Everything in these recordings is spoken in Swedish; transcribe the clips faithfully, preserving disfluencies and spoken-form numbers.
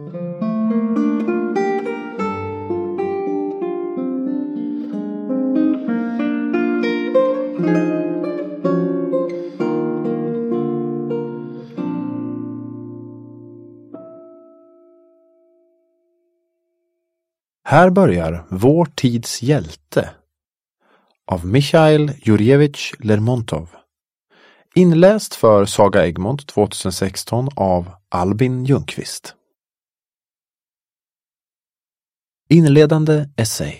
Här börjar Vår tids hjälte av Michail Jurjevich Lermontov. Inläst för Saga Egmont tjugohundrasexton av Albin Ljungqvist. Inledande essay.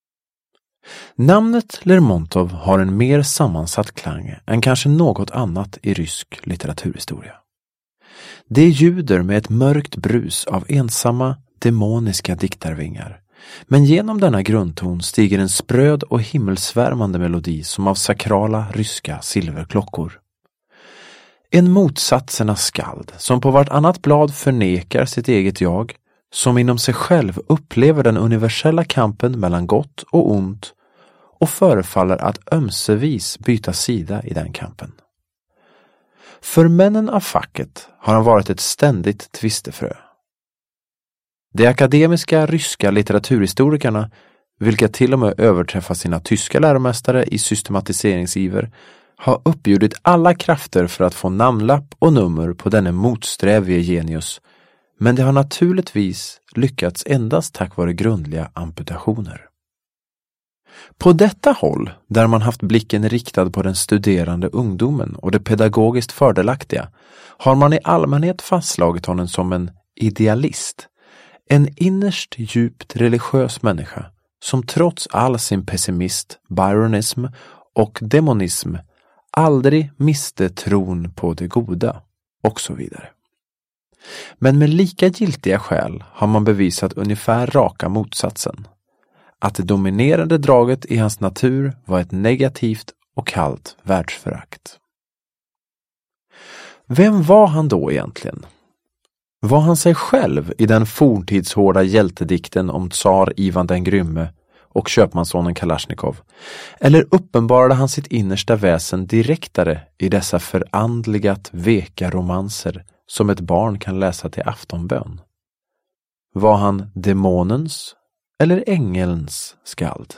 Namnet Lermontov har en mer sammansatt klang än kanske något annat i rysk litteraturhistoria. Det ljuder med ett mörkt brus av ensamma, demoniska diktarvingar. Men genom denna grundton stiger en spröd och himmelsvärmande melodi som av sakrala ryska silverklockor. En motsatsernas skald som på vartannat blad förnekar sitt eget jag, som inom sig själv upplever den universella kampen mellan gott och ont och förefaller att ömsevis byta sida i den kampen. För männen av facket har han varit ett ständigt tvistefrö. De akademiska ryska litteraturhistorikerna, vilka till och med överträffar sina tyska läromästare i systematiseringsiver, har uppbjudit alla krafter för att få namnlapp och nummer på denne motsträvige genius, men det har naturligtvis lyckats endast tack vare grundliga amputationer. På detta håll, där man haft blicken riktad på den studerande ungdomen och det pedagogiskt fördelaktiga, har man i allmänhet fastslagit honom som en idealist, en innerst djupt religiös människa som trots all sin pessimist, byronism och demonism aldrig miste tron på det goda och så vidare. Men med lika giltiga skäl har man bevisat ungefär raka motsatsen. Att det dominerande draget i hans natur var ett negativt och kallt världsförakt. Vem var han då egentligen? Var han sig själv i den forntidshårda hjältedikten om tsar Ivan den Grymme och köpmanssonen Kalashnikov? Eller uppenbarade han sitt innersta väsen direktare i dessa förandligat veka romanser som ett barn kan läsa till aftonbön? Var han demonens eller ängelns skald?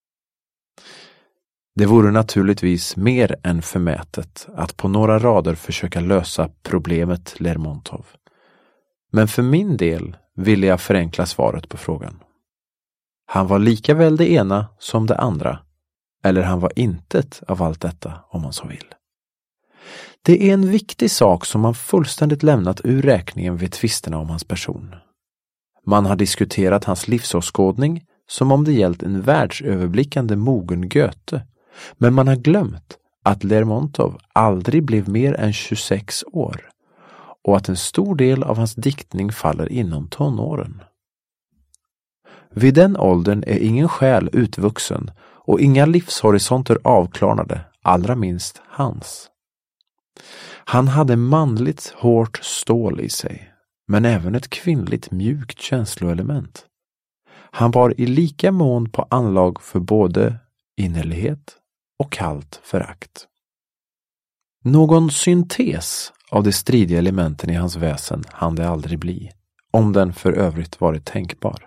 Det vore naturligtvis mer än förmätet att på några rader försöka lösa problemet Lermontov. Men för min del ville jag förenkla svaret på frågan. Han var lika väl det ena som det andra, eller han var intet av allt detta om man så vill. Det är en viktig sak som man fullständigt lämnat ur räkningen vid tvisterna om hans person. Man har diskuterat hans livsåskådning som om det gällt en världsöverblickande mogen Goethe, men man har glömt att Lermontov aldrig blev mer än tjugosex år och att en stor del av hans diktning faller inom tonåren. Vid den åldern är ingen själ utvuxen och inga livshorisonter avklarnade, allra minst hans. Han hade manligt hårt stål i sig, men även ett kvinnligt mjukt känsloelement. Han var i lika mån på anlag för både innerlighet och kallt förakt. Någon syntes av de stridiga elementen i hans väsen hann det aldrig bli, om den för övrigt varit tänkbar.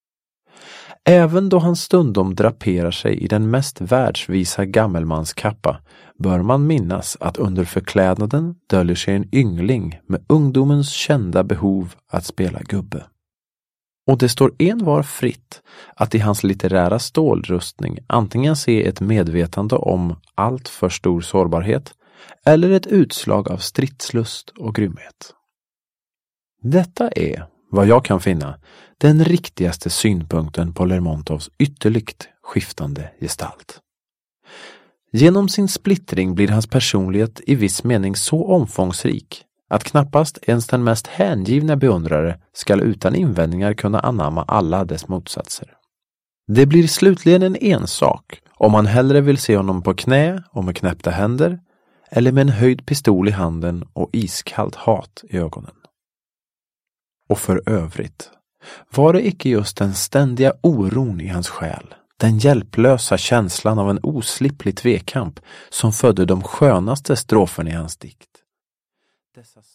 Även då han stundom draperar sig i den mest världsvisa gammelmanskappa bör man minnas att under förklädnaden döljer sig en yngling med ungdomens kända behov att spela gubbe. Och det står en var fritt att i hans litterära stålrustning antingen se ett medvetande om allt för stor sårbarhet eller ett utslag av stridslust och grymhet. Detta är, vad jag kan finna, den riktigaste synpunkten på Lermontovs ytterligt skiftande gestalt. Genom sin splittring blir hans personlighet i viss mening så omfångsrik att knappast ens den mest hängivna beundrare skall utan invändningar kunna anamma alla dess motsatser. Det blir slutligen en ensak om man hellre vill se honom på knä och med knäppta händer eller med en höjd pistol i handen och iskallt hat i ögonen. Och för övrigt, var det icke just den ständiga oron i hans själ, den hjälplösa känslan av en osliplig tvekamp som födde de skönaste stroferna i hans dikt? Dessa